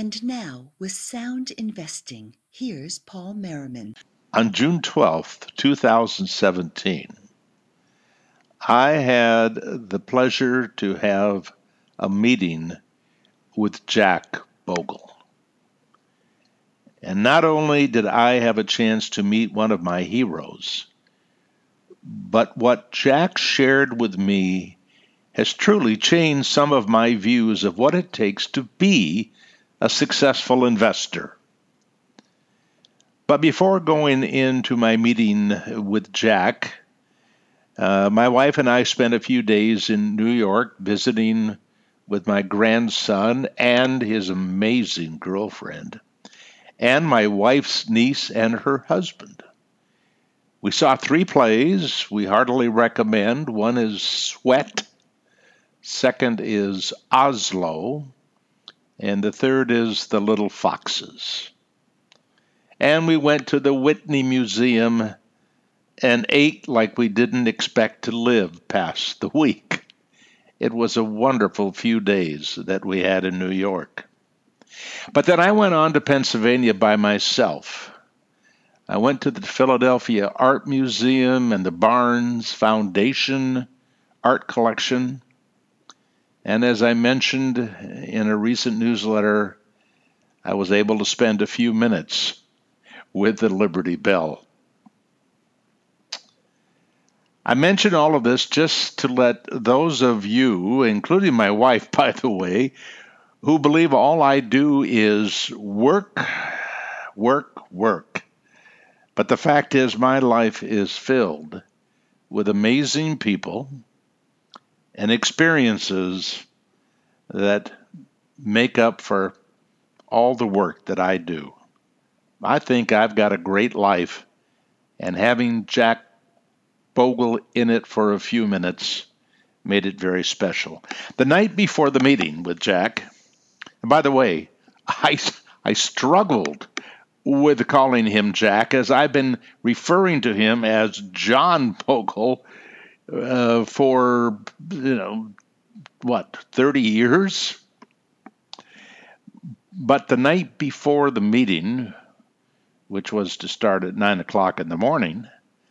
And now, with sound investing, here's Paul Merriman. On June 12th, 2017, I had the pleasure to have a meeting with Jack Bogle. And not only did I have a chance to meet one of my heroes, but what Jack shared with me has truly changed some of my views of what it takes to be a successful investor. But before going into my meeting with Jack, my wife and I spent a few days in New York visiting with my grandson and his amazing girlfriend, and my wife's niece and her husband. We saw 3 plays we heartily recommend. One is Sweat, second is Oslo, and the third is The Little Foxes. And we went to the Whitney Museum and ate like we didn't expect to live past the week. It was a wonderful few days that we had in New York. But then I went on to Pennsylvania by myself. I went to the Philadelphia Art Museum and the Barnes Foundation Art Collection. And as I mentioned in a recent newsletter, I was able to spend a few minutes with the Liberty Bell. I mention all of this just to let those of you, including my wife, by the way, who believe all I do is work, work, work. But the fact is, my life is filled with amazing people and experiences that make up for all the work that I do. I think I've got a great life, and having Jack Bogle in it for a few minutes made it very special. The night before the meeting with Jack, and by the way, I struggled with calling him Jack, as I've been referring to him as John Bogle for, 30 years? But the night before the meeting, which was to start at 9 o'clock in the morning,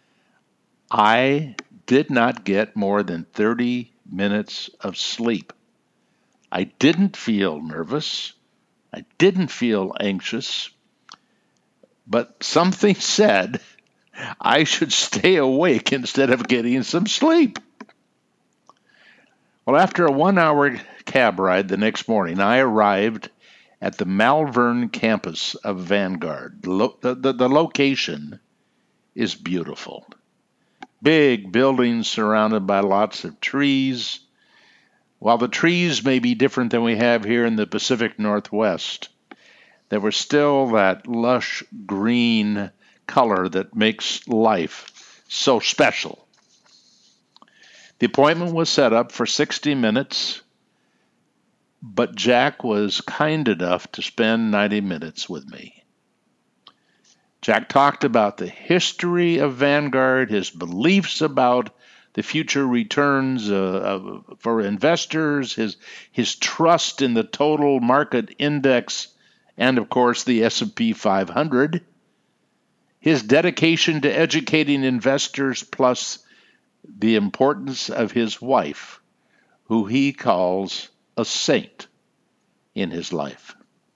I did not get more than 30 minutes of sleep. I didn't feel nervous. I didn't feel anxious. But something said I should stay awake instead of getting some sleep. Well, after a 1-hour cab ride the next morning, I arrived at the Malvern campus of Vanguard. The location is beautiful. Big buildings surrounded by lots of trees. While the trees may be different than we have here in the Pacific Northwest, there was still that lush green color that makes life so special. The appointment was set up for 60 minutes, but Jack was kind enough to spend 90 minutes with me. Jack talked about the history of Vanguard, his beliefs about the future returns for investors, his trust in the total market index, and of course the S&P 500, his dedication to educating investors, plus the importance of his wife, who he calls a saint in his life.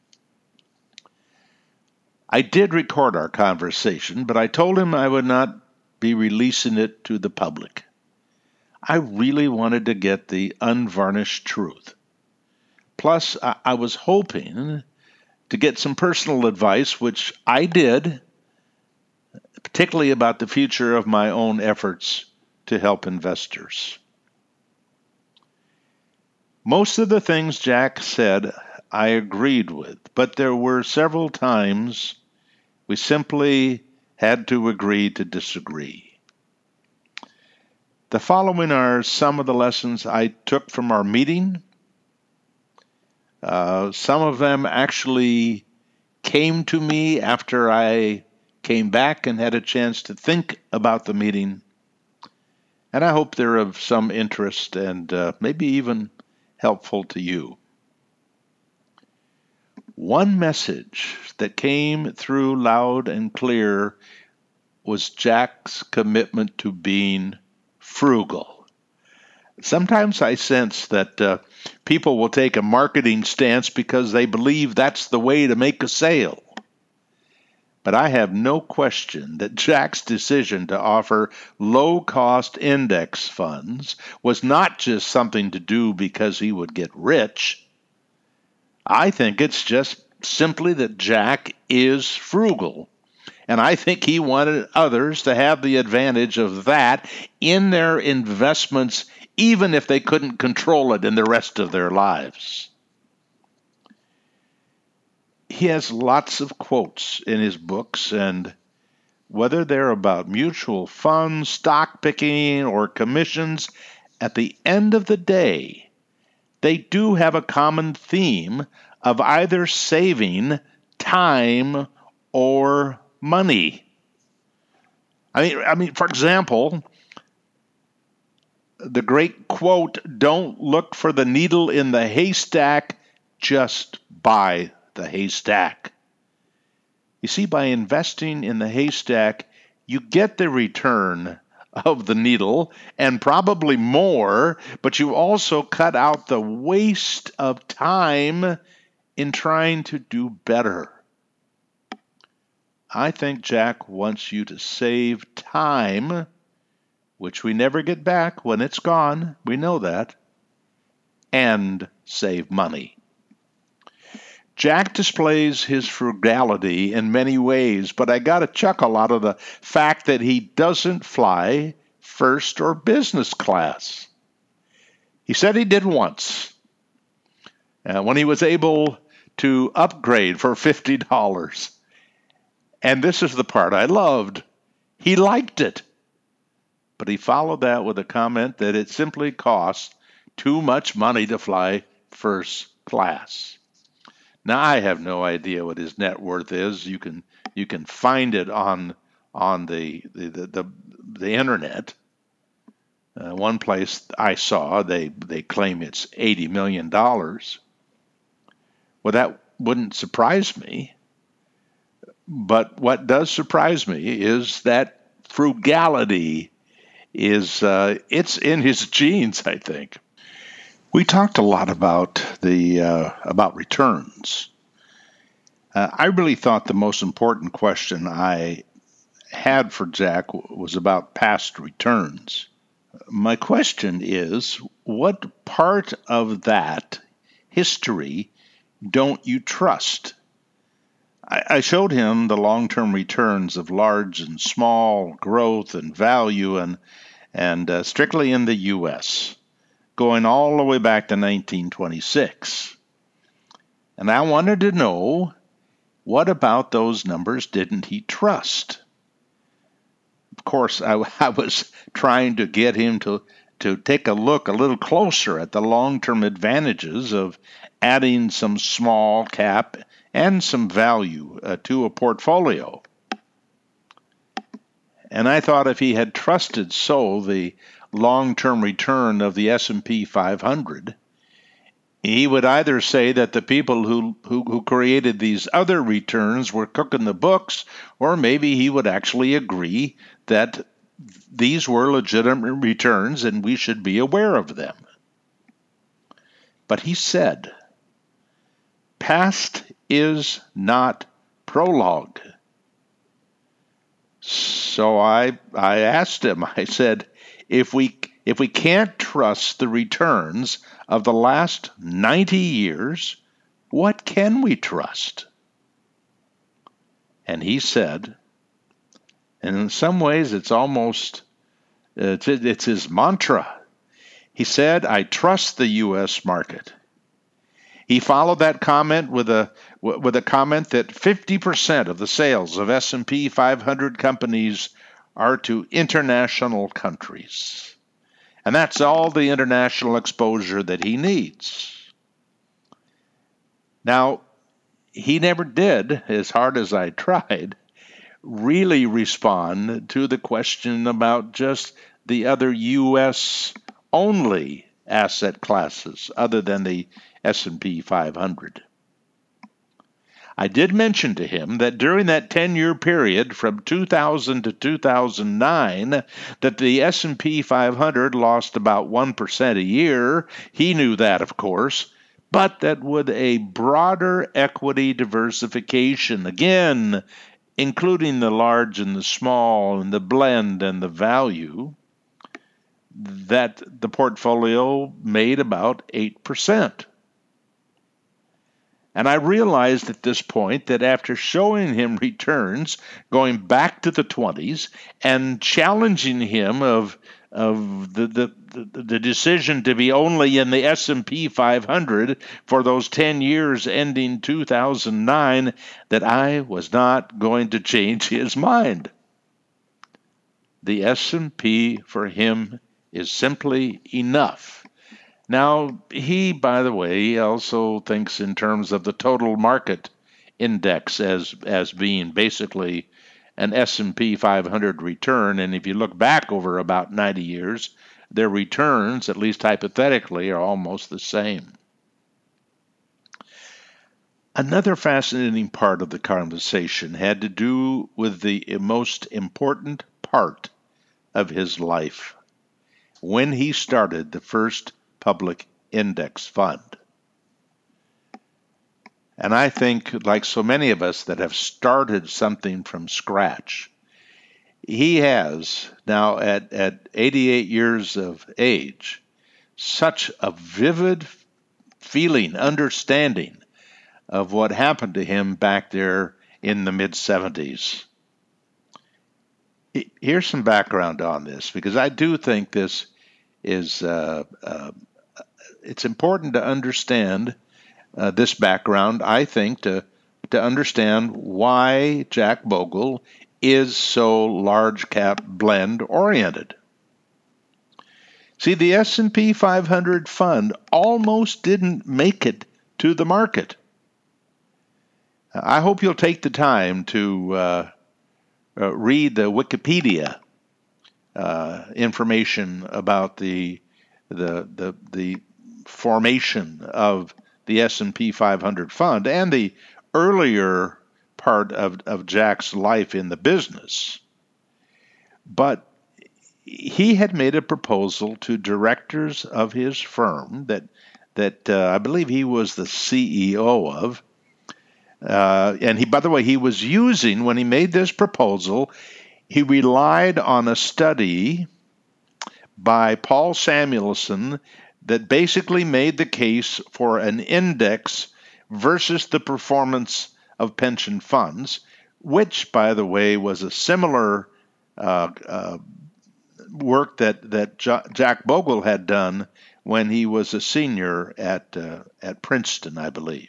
I did record our conversation, but I told him I would not be releasing it to the public. I really wanted to get the unvarnished truth. Plus, I was hoping to get some personal advice, which I did, particularly about the future of my own efforts to help investors. Most of the things Jack said I agreed with, but there were several times we simply had to agree to disagree. The following are some of the lessons I took from our meeting. Some of them actually came to me after I came back and had a chance to think about the meeting. And I hope they're of some interest and maybe even helpful to you. One message that came through loud and clear was Jack's commitment to being frugal. Sometimes I sense that people will take a marketing stance because they believe that's the way to make a sale. But I have no question that Jack's decision to offer low-cost index funds was not just something to do because he would get rich. I think it's just simply that Jack is frugal. And I think he wanted others to have the advantage of that in their investments, even if they couldn't control it in the rest of their lives. He has lots of quotes in his books, and whether they're about mutual funds, stock picking, or commissions, at the end of the day, they do have a common theme of either saving time or money. For example, the great quote, "Don't look for the needle in the haystack, just buy the haystack." You see, by investing in the haystack, you get the return of the needle and probably more, but you also cut out the waste of time in trying to do better. I think Jack wants you to save time, which we never get back when it's gone, we know that, and save money. Jack displays his frugality in many ways, but I got a chuckle out of the fact that he doesn't fly first or business class. He said he did once, when he was able to upgrade for $50. And this is the part I loved. He liked it. But he followed that with a comment that it simply costs too much money to fly first class. Now, I have no idea what his net worth is. You can find it on the internet. One place I saw, they claim it's $80 million. Well, that wouldn't surprise me. But what does surprise me is that frugality is it's in his genes, I think. We talked a lot about about returns. I really thought the most important question I had for Jack was about past returns. My question is, what part of that history don't you trust? I showed him the long-term returns of large and small growth and value and strictly in the U.S., going all the way back to 1926. And I wanted to know, what about those numbers didn't he trust? Of course, I was trying to get him to take a look a little closer at the long-term advantages of adding some small cap and some value to a portfolio. And I thought if he had trusted the long-term return of the S&P 500, he would either say that the people who created these other returns were cooking the books, or maybe he would actually agree that these were legitimate returns and we should be aware of them. But he said, "Past is not prologue." So I asked him, I said, if we can't trust the returns of the last 90 years, what can we trust? And he said, and in some ways it's almost, it's his mantra. He said, "I trust the U.S. market." He followed that comment with a comment that 50% of the sales of S&P 500 companies are to international countries. And that's all the international exposure that he needs. Now, he never did, as hard as I tried, really respond to the question about just the other U.S. only asset classes other than the S&P 500. I did mention to him that during that 10-year period from 2000 to 2009 that the S&P 500 lost about 1% a year. He knew that, of course, but that with a broader equity diversification, again, including the large and the small and the blend and the value, that the portfolio made about 8%. And I realized at this point that after showing him returns going back to the 20s and challenging him of the decision to be only in the S&P 500 for those 10 years ending 2009, that I was not going to change his mind. The S&P for him is simply enough. Now, he, by the way, also thinks in terms of the total market index as being basically an S&P 500 return. And if you look back over about 90 years, their returns, at least hypothetically, are almost the same. Another fascinating part of the conversation had to do with the most important part of his life, when he started the first public index fund. And I think, like so many of us that have started something from scratch, he has now at 88 years of age such a vivid feeling, understanding of what happened to him back there in the mid-70s. Here's some background on this, because I do think this is it's important to understand this background, I think, to understand why Jack Bogle is so large cap blend oriented. See, the S&P 500 fund almost didn't make it to the market. I hope you'll take the time to read the Wikipedia information about the formation of the S&P 500 fund and the earlier part of Jack's life in the business. But he had made a proposal to directors of his firm that I believe he was the CEO of. And he, by the way, he was using, when he made this proposal, he relied on a study by Paul Samuelson that basically made the case for an index versus the performance of pension funds, which, by the way, was a similar work that Jack Bogle had done when he was a senior at Princeton, I believe.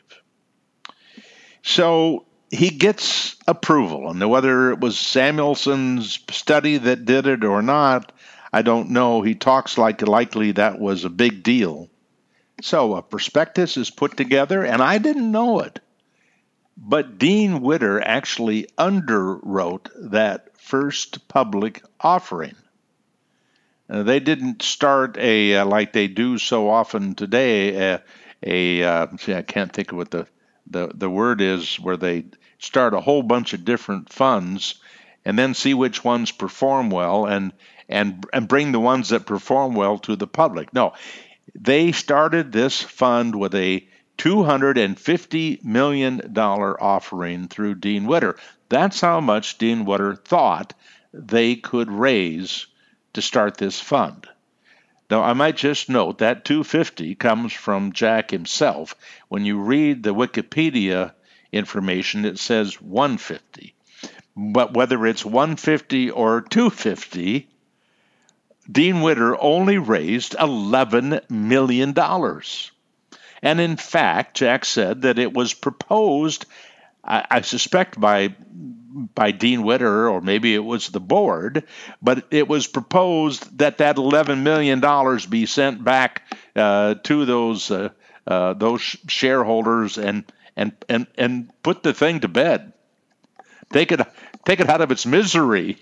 So he gets approval, and whether it was Samuelson's study that did it or not, I don't know. He talks like likely that was a big deal. So a prospectus is put together, and I didn't know it, but Dean Witter actually underwrote that first public offering. They didn't start like they do so often today, I can't think of what the word is, where they start a whole bunch of different funds and then see which ones perform well and bring the ones that perform well to the public. No, they started this fund with a $250 million offering through Dean Witter. That's how much Dean Witter thought they could raise to start this fund. Now, I might just note that 250 comes from Jack himself. When you read the Wikipedia information, it says 150. But whether it's 150 or 250, Dean Witter only raised $11 million. And in fact, Jack said that it was proposed, I suspect by Dean Witter, or maybe it was the board, but it was proposed that $11 million be sent back to those shareholders and put the thing to bed. Take it out of its misery.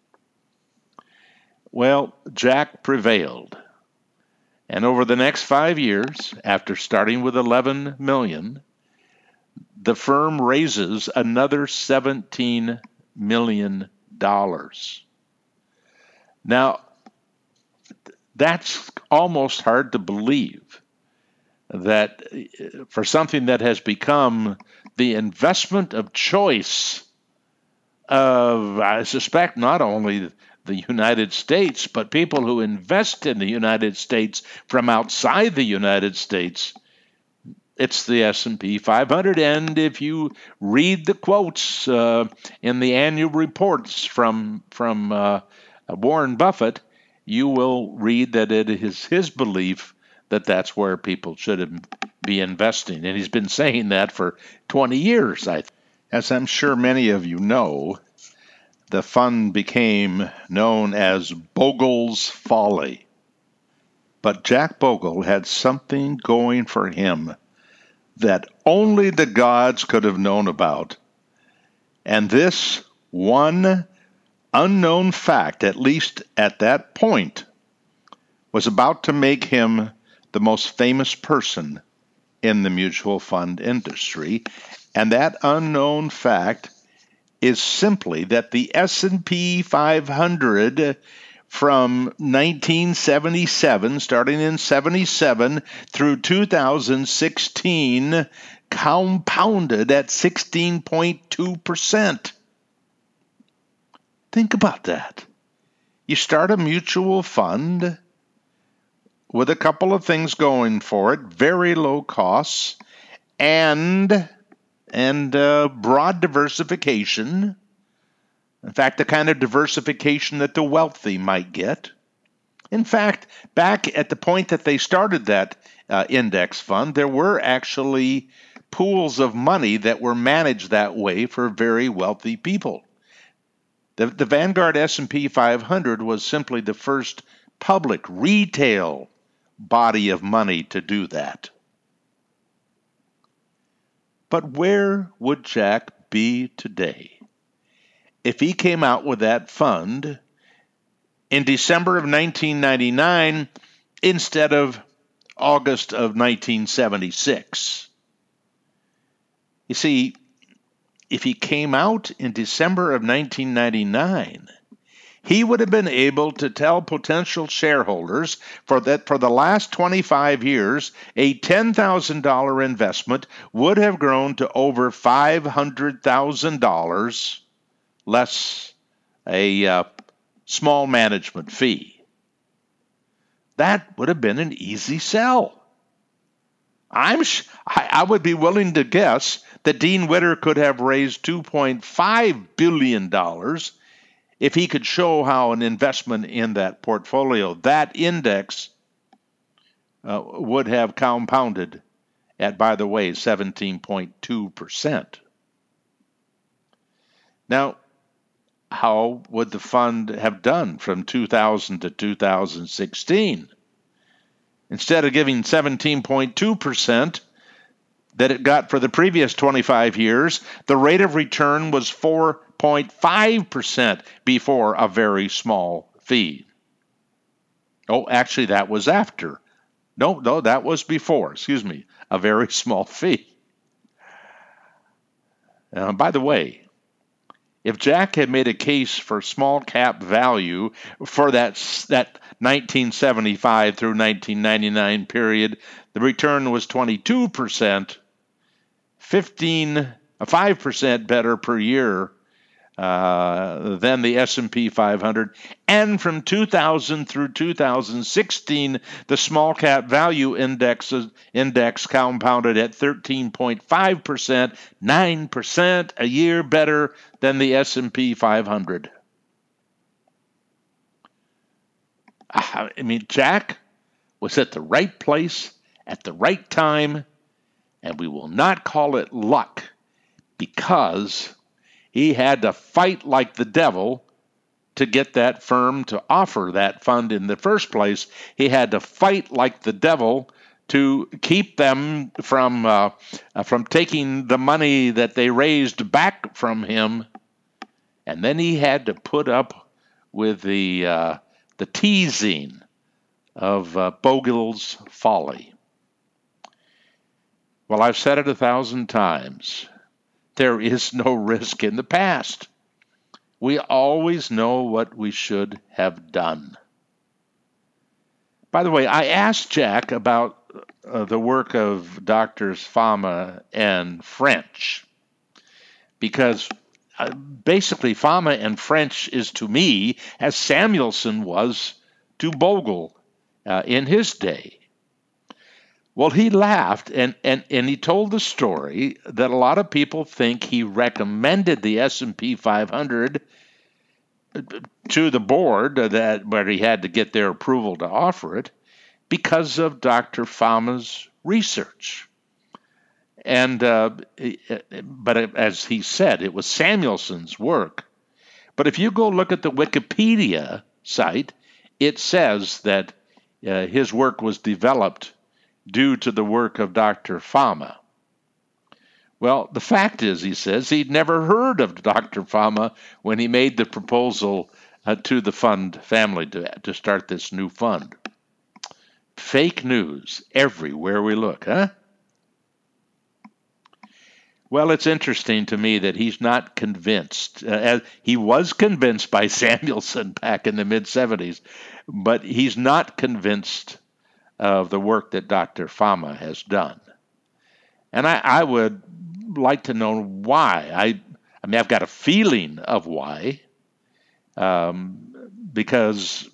Well, Jack prevailed. And over the next 5 years, after starting with $11 million, the firm raises another $17 million. Now, that's almost hard to believe that for something that has become the investment of choice of, I suspect, not only the United States, but people who invest in the United States from outside the United States, it's the S&P 500. And if you read the quotes in the annual reports from Warren Buffett, you will read that it is his belief that that's where people should be investing. And he's been saying that for 20 years. As I'm sure many of you know, the fund became known as Bogle's Folly. But Jack Bogle had something going for him that only the gods could have known about. And this one unknown fact, at least at that point, was about to make him the most famous person in the mutual fund industry. And that unknown fact is simply that the S&P 500 from 1977, starting in 77 through 2016, compounded at 16.2%. Think about that. You start a mutual fund with a couple of things going for it, very low costs, and broad diversification. In fact, the kind of diversification that the wealthy might get. In fact, back at the point that they started that index fund, there were actually pools of money that were managed that way for very wealthy people. The Vanguard S&P 500 was simply the first public retail body of money to do that. But where would Jack be today if he came out with that fund in December of 1999 instead of August of 1976? You see, if he came out in December of 1999, he would have been able to tell potential shareholders that for the last 25 years, a $10,000 investment would have grown to over $500,000 less a small management fee. That would have been an easy sell. I would be willing to guess that Dean Witter could have raised $2.5 billion if he could show how an investment in that portfolio, that index, would have compounded at, by the way, 17.2%. Now, how would the fund have done from 2000 to 2016? Instead of giving 17.2% that it got for the previous 25 years, the rate of return was 4.5% before a very small fee. Oh, actually, that was after. No, that was before, a very small fee. By the way, if Jack had made a case for small cap value for that 1975 through 1999 period, the return was 22%, 5% better per year than the S&P 500. And from 2000 through 2016, the small cap value index compounded at 13.5%, 9% a year better than the S&P 500. I mean, Jack was at the right place at the right time, and we will not call it luck because he had to fight like the devil to get that firm to offer that fund in the first place. He had to fight like the devil to keep them from taking the money that they raised back from him. And then he had to put up with the teasing of Bogle's Folly. Well, I've said it 1,000 times. there is no risk in the past. We always know what we should have done. By the way, I asked Jack about the work of Doctors Fama and French because basically Fama and French is to me as Samuelson was to Bogle in his day. Well, he laughed and he told the story that a lot of people think he recommended the S&P 500 to the board that where he had to get their approval to offer it because of Dr. Fama's research. And but as he said, it was Samuelson's work. But if you go look at the Wikipedia site, it says that his work was developed due to the work of Dr. Fama. Well, the fact is, he says, he'd never heard of Dr. Fama when he made the proposal to the fund family to start this new fund. Fake news everywhere we look, huh? Well, it's interesting to me that he's not convinced. He was convinced by Samuelson back in the mid-70s, but he's not convinced of the work that Dr. Fama has done. And I would like to know why. I mean, I've got a feeling of why, because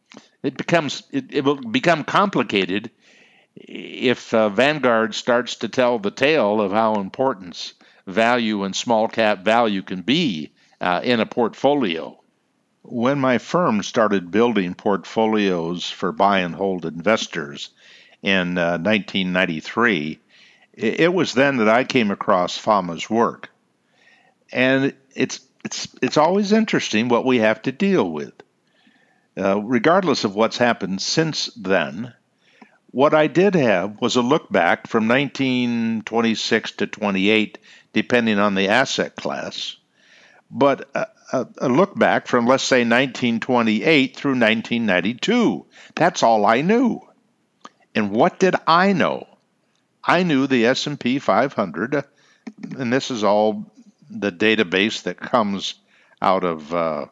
it will become complicated if Vanguard starts to tell the tale of how important value and small cap value can be in a portfolio. When my firm started building portfolios for buy and hold investors in 1993, it was then that I came across Fama's work. And it's always interesting what we have to deal with. Regardless of what's happened since then, what I did have was a look back from 1926 to 28, depending on the asset class, but a look back from, let's say, 1928 through 1992. That's all I knew. And what did I know? I knew the S&P 500, and this is all the database that comes out of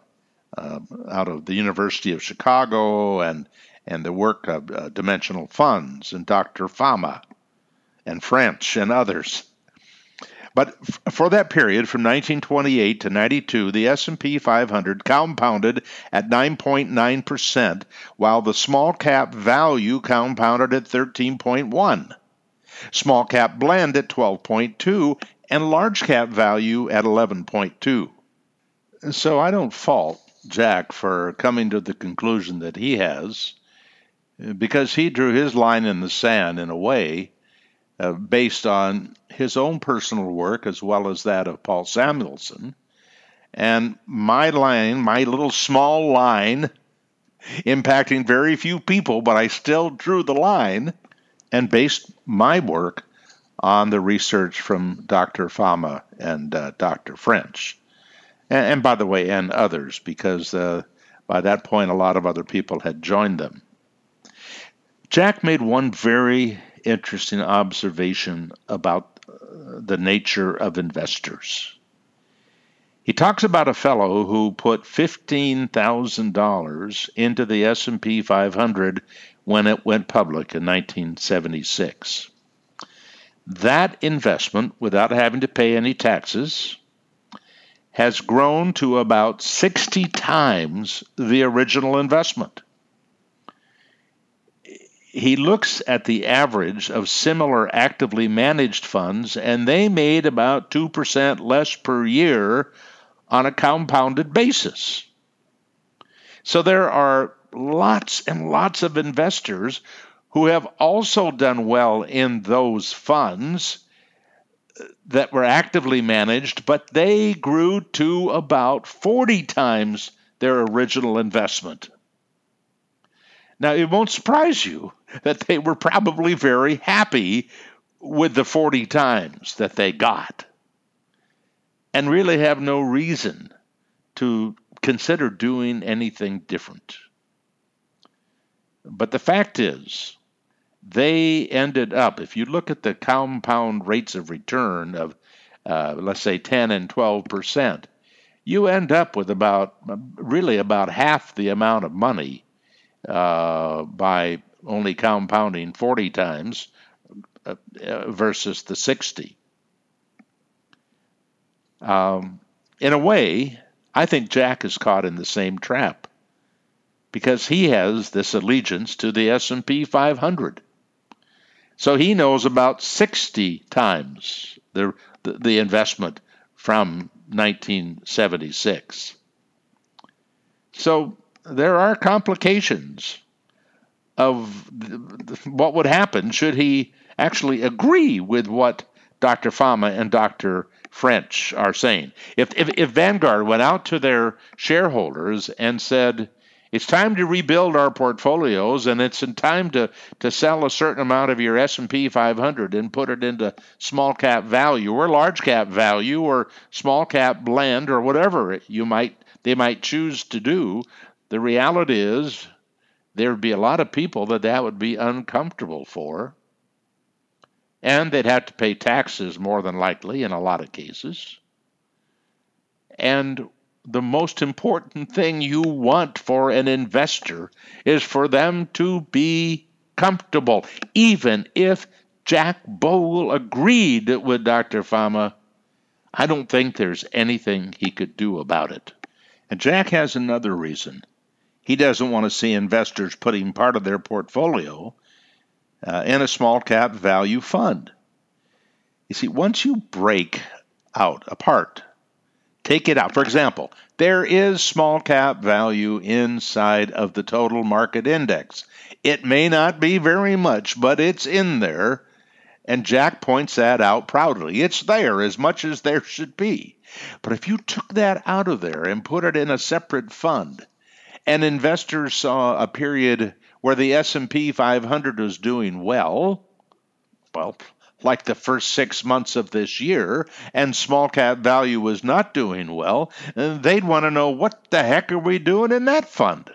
the University of Chicago and the work of Dimensional Funds and Dr. Fama and French and others. But for that period, from 1928 to 92, the S&P 500 compounded at 9.9%, while the small cap value compounded at 13.1%. Small cap blend at 12.2, and large cap value at 11.2. So I don't fault Jack for coming to the conclusion that he has, because he drew his line in the sand in a way based on his own personal work as well as that of Paul Samuelson. And my line, my little small line, impacting very few people, but I still drew the line and based my work on the research from Dr. Fama and Dr. French. And by the way, and others, because by that point, a lot of other people had joined them. Jack made one very interesting observation about the nature of investors. He talks about a fellow who put $15,000 into the S&P 500 when it went public in 1976. That investment, without having to pay any taxes, has grown to about 60 times the original investment. He looks at the average of similar actively managed funds, and they made about 2% less per year on a compounded basis. So there are lots and lots of investors who have also done well in those funds that were actively managed, but they grew to about 40 times their original investment. Now, it won't surprise you that they were probably very happy with the 40 times that they got and really have no reason to consider doing anything different. But the fact is, they ended up, if you look at the compound rates of return of let's say 10 and 12%, you end up with about half the amount of money by only compounding 40 times versus the 60. In a way, I think Jack is caught in the same trap because he has this allegiance to the S&P 500. So he knows about 60 times the investment from 1976. So there are complications of what would happen should he actually agree with what Dr. Fama and Dr. French are saying. If Vanguard went out to their shareholders and said, it's time to rebuild our portfolios, and it's in time to sell a certain amount of your S&P 500 and put it into small cap value or large cap value or small cap blend or whatever they might choose to do, the reality is there would be a lot of people that would be uncomfortable for, and they'd have to pay taxes more than likely in a lot of cases. And the most important thing you want for an investor is for them to be comfortable. Even if Jack Bogle agreed with Dr. Fama, I don't think there's anything he could do about it. And Jack has another reason. He doesn't want to see investors putting part of their portfolio in a small cap value fund. You see, once you break out apart, take it out. For example, there is small cap value inside of the total market index. It may not be very much, but it's in there, and Jack points that out proudly. It's there as much as there should be. But if you took that out of there and put it in a separate fund, and investors saw a period where the S&P 500 was doing well, like the first 6 months of this year, and small cap value was not doing well, they'd want to know, what the heck are we doing in that fund?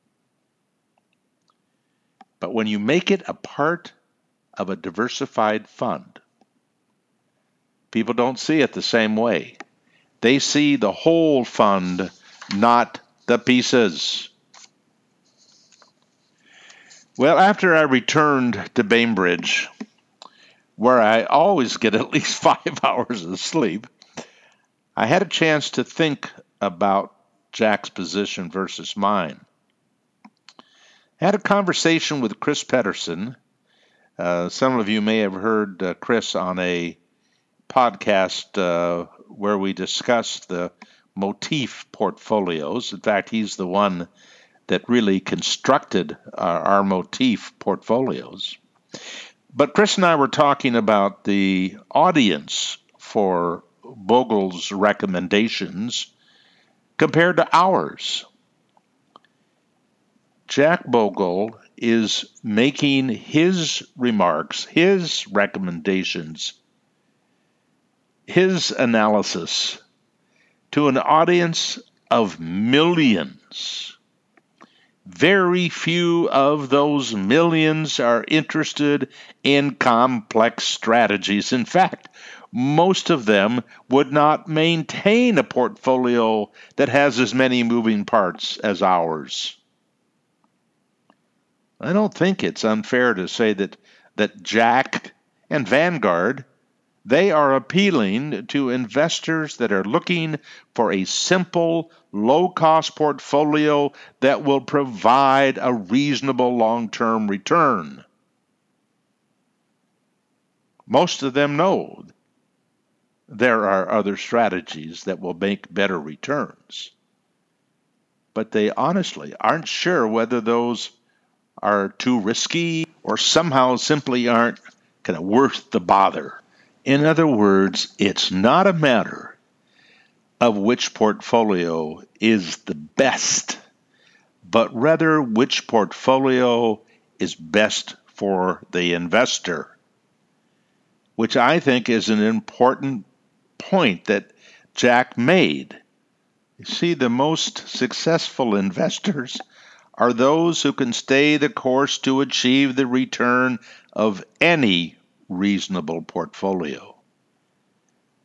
But when you make it a part of a diversified fund, people don't see it the same way. They see the whole fund, not the pieces. Well, after I returned to Bainbridge, where I always get at least 5 hours of sleep, I had a chance to think about Jack's position versus mine. I had a conversation with Chris Pedersen. Some of you may have heard Chris on a podcast where we discussed the motif portfolios. In fact, he's the one that really constructed our motif portfolios. But Chris and I were talking about the audience for Bogle's recommendations compared to ours. Jack Bogle is making his remarks, his recommendations, his analysis to an audience of millions. Very few of those millions are interested in complex strategies. In fact, most of them would not maintain a portfolio that has as many moving parts as ours. I don't think it's unfair to say that Jack and Vanguard, they are appealing to investors that are looking for a simple, low-cost portfolio that will provide a reasonable long-term return. Most of them know there are other strategies that will make better returns, but they honestly aren't sure whether those are too risky or somehow simply aren't kind of worth the bother. In other words, it's not a matter of which portfolio is the best, but rather which portfolio is best for the investor, which I think is an important point that Jack made. You see, the most successful investors are those who can stay the course to achieve the return of any reasonable portfolio.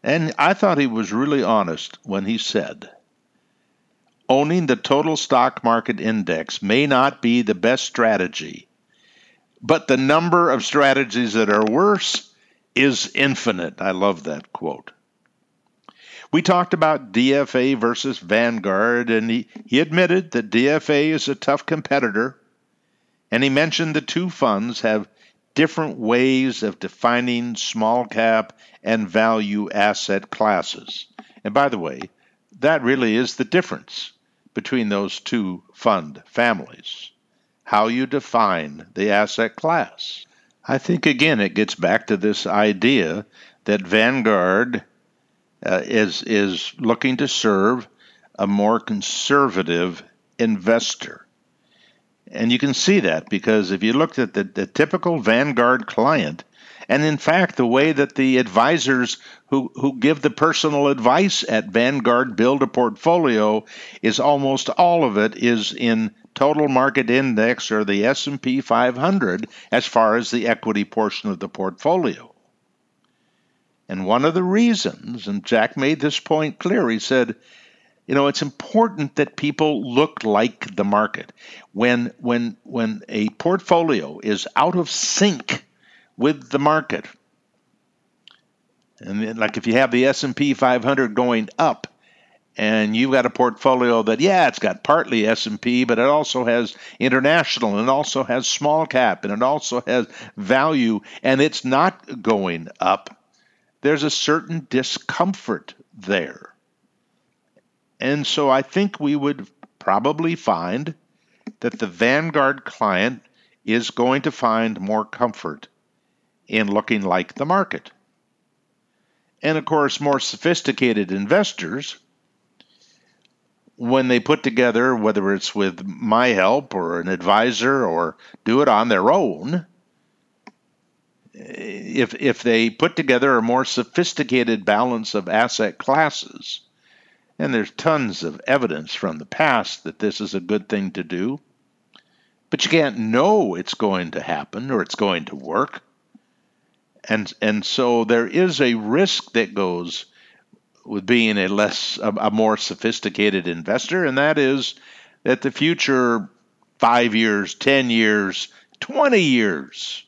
And I thought he was really honest when he said, owning the total stock market index may not be the best strategy, but the number of strategies that are worse is infinite. I love that quote. We talked about DFA versus Vanguard, and he admitted that DFA is a tough competitor, and he mentioned the two funds have different ways of defining small cap and value asset classes. And by the way, that really is the difference between those two fund families, how you define the asset class. I think, again, it gets back to this idea that Vanguard is looking to serve a more conservative investor. And you can see that because if you looked at the typical Vanguard client, and in fact, the way that the advisors who give the personal advice at Vanguard build a portfolio is almost all of it is in total market index or the S&P 500 as far as the equity portion of the portfolio. And one of the reasons, and Jack made this point clear, he said, it's important that people look like the market. When a portfolio is out of sync with the market, and then, like if you have the S&P 500 going up, and you've got a portfolio that, it's got partly S&P, but it also has international, and it also has small cap, and it also has value, and it's not going up, there's a certain discomfort there. And so I think we would probably find that the Vanguard client is going to find more comfort in looking like the market. And of course, more sophisticated investors, when they put together, whether it's with my help or an advisor or do it on their own, if they put together a more sophisticated balance of asset classes, and there's tons of evidence from the past that this is a good thing to do, but you can't know it's going to happen or it's going to work. And so there is a risk that goes with being a more sophisticated investor, and that is that the future 5 years, 10 years, 20 years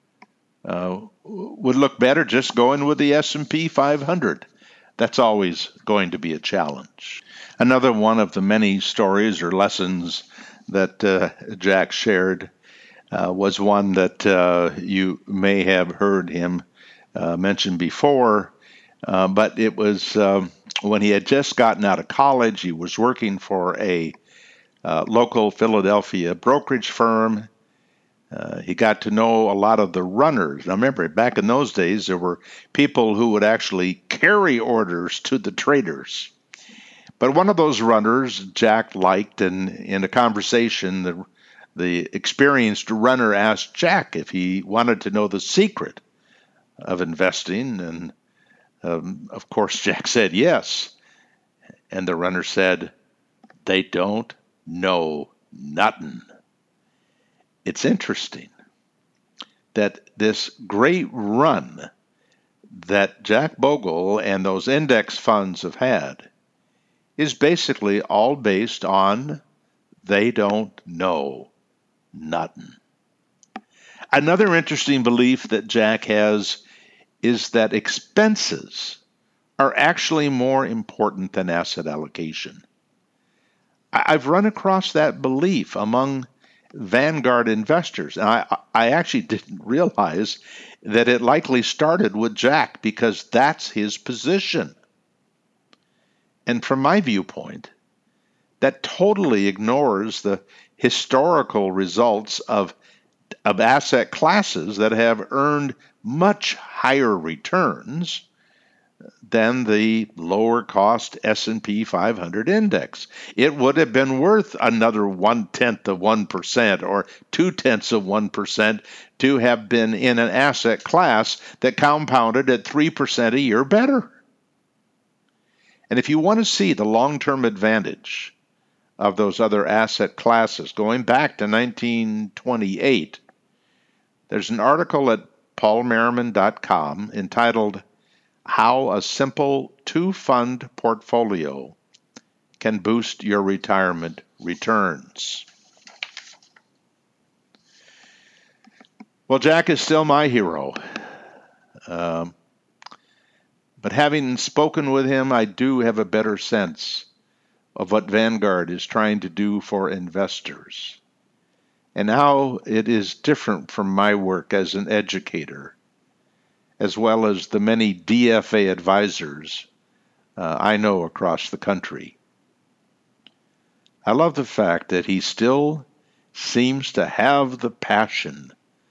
would look better just going with the S&P 500. That's always going to be a challenge. Another one of the many stories or lessons that Jack shared was one that you may have heard him mention before, but it was when he had just gotten out of college. He was working for a local Philadelphia brokerage firm. He got to know a lot of the runners. Now remember, back in those days, there were people who would actually carry orders to the traders. But one of those runners Jack liked, and in a conversation, the experienced runner asked Jack if he wanted to know the secret of investing. And of course, Jack said yes. And the runner said, "They don't know nothing." It's interesting that this great run that Jack Bogle and those index funds have had is basically all based on they don't know nothing. Another interesting belief that Jack has is that expenses are actually more important than asset allocation. I've run across that belief among Vanguard investors. And I actually didn't realize that it likely started with Jack because that's his position. And from my viewpoint, that totally ignores the historical results of asset classes that have earned much higher returns than the lower cost S&P 500 index. It would have been worth another 0.1% or 0.2% to have been in an asset class that compounded at 3% a year better. And if you want to see the long-term advantage of those other asset classes, going back to 1928, there's an article at paulmerriman.com entitled how a simple two-fund portfolio can boost your retirement returns. Well, Jack is still my hero. Um, but having spoken with him, I do have a better sense of what Vanguard is trying to do for investors and how it is different from my work as an educator, as well as the many DFA advisors I know across the country. I love the fact that he still seems to have the passion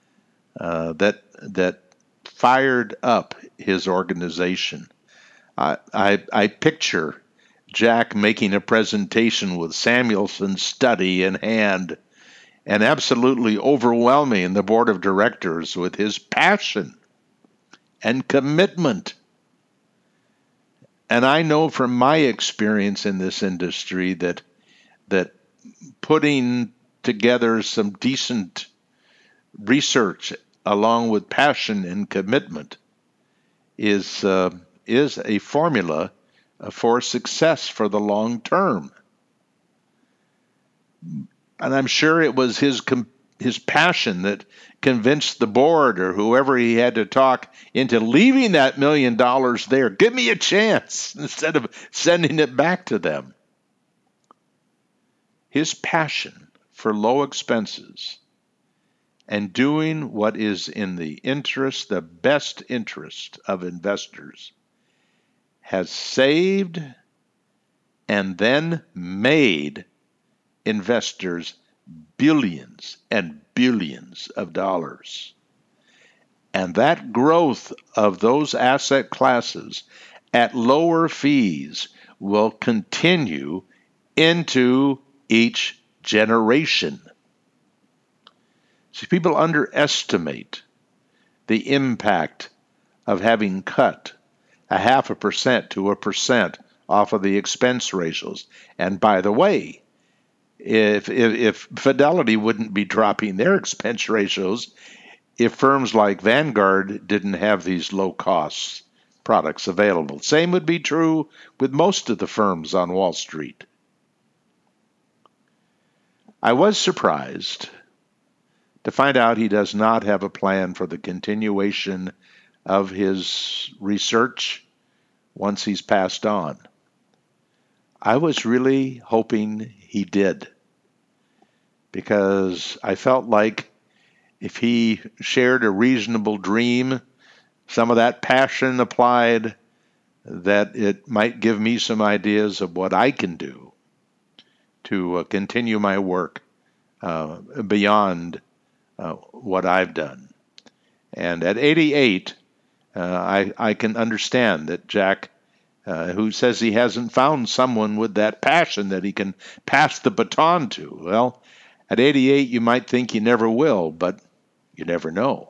that fired up his organization. I picture Jack making a presentation with Samuelson's study in hand and absolutely overwhelming the board of directors with his passion and commitment. And I know from my experience in this industry that putting together some decent research along with passion and commitment is a formula for success for the long term. And I'm sure it was his passion that convinced the board or whoever he had to talk into leaving that $1 million there. Give me a chance instead of sending it back to them. His passion for low expenses and doing what is in the best interest of investors has saved and then made investors billions and billions of dollars. And that growth of those asset classes at lower fees will continue into each generation. See, people underestimate the impact of having cut 0.5% to 1% off of the expense ratios. And by the way, if Fidelity wouldn't be dropping their expense ratios if firms like Vanguard didn't have these low-cost products available. Same would be true with most of the firms on Wall Street. I was surprised to find out he does not have a plan for the continuation of his research once he's passed on. I was really hoping he did, because I felt like if he shared a reasonable dream, some of that passion applied, that it might give me some ideas of what I can do to continue my work beyond what I've done. And at 88, I can understand that Jack, who says he hasn't found someone with that passion that he can pass the baton to. Well, at 88, you might think you never will, but you never know.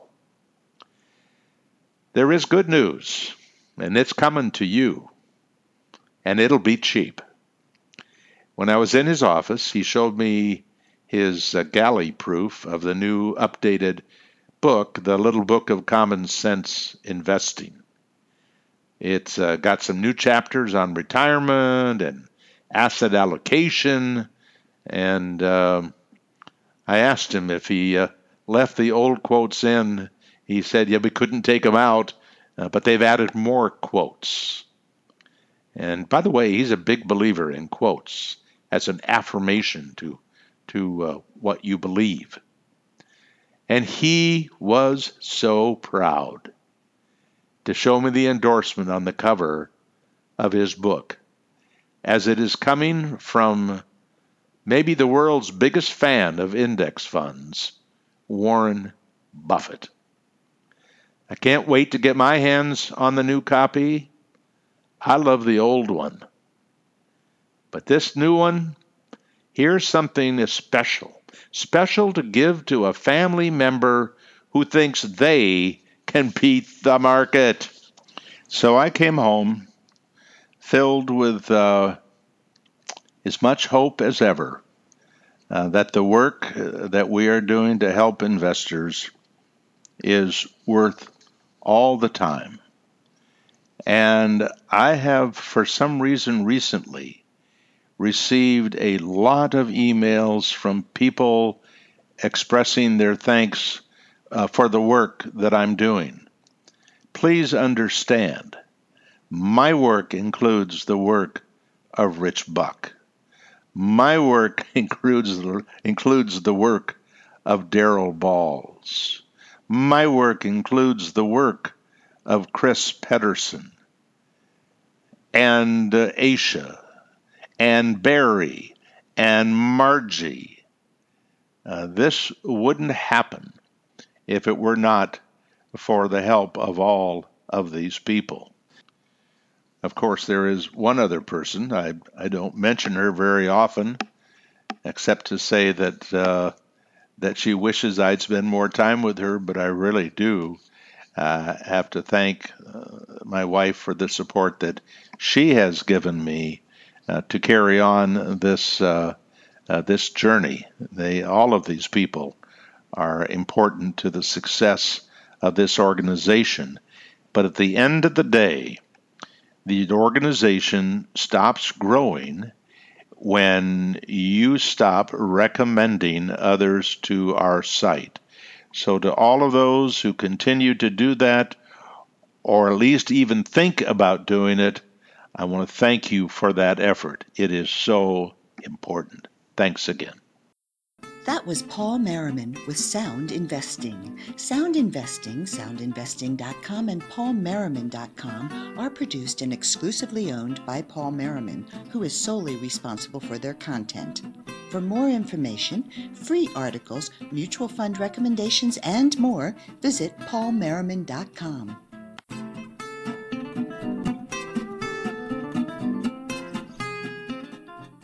There is good news, and it's coming to you, and it'll be cheap. When I was in his office, he showed me his galley proof of the new updated book, The Little Book of Common Sense Investing. It's got some new chapters on retirement and asset allocation, and I asked him if he left the old quotes in. He said, yeah, we couldn't take them out, but they've added more quotes. And by the way, he's a big believer in quotes as an affirmation to what you believe. And he was so proud to show me the endorsement on the cover of his book, as it is coming from maybe the world's biggest fan of index funds, Warren Buffett. I can't wait to get my hands on the new copy. I love the old one. But this new one, here's something special to give to a family member who thinks they can beat the market. So I came home filled with as much hope as ever that the work that we are doing to help investors is worth all the time. And I have, for some reason recently, received a lot of emails from people expressing their thanks for the work that I'm doing. Please understand, my work includes the work of Rich Buck. My work includes the work of Daryl Balls. My work includes the work of Chris Pedersen and Aisha and Barry and Margie. This wouldn't happen if it were not for the help of all of these people. Of course, there is one other person. I don't mention her very often, except to say that she wishes I'd spend more time with her, but I really do have to thank my wife for the support that she has given me to carry on this journey. All of these people are important to the success of this organization. But at the end of the day, the organization stops growing when you stop recommending others to our site. So, to all of those who continue to do that, or at least even think about doing it, I want to thank you for that effort. It is so important. Thanks again. That was Paul Merriman with Sound Investing. Sound Investing, soundinvesting.com, and paulmerriman.com are produced and exclusively owned by Paul Merriman, who is solely responsible for their content. For more information, free articles, mutual fund recommendations, and more, visit paulmerriman.com.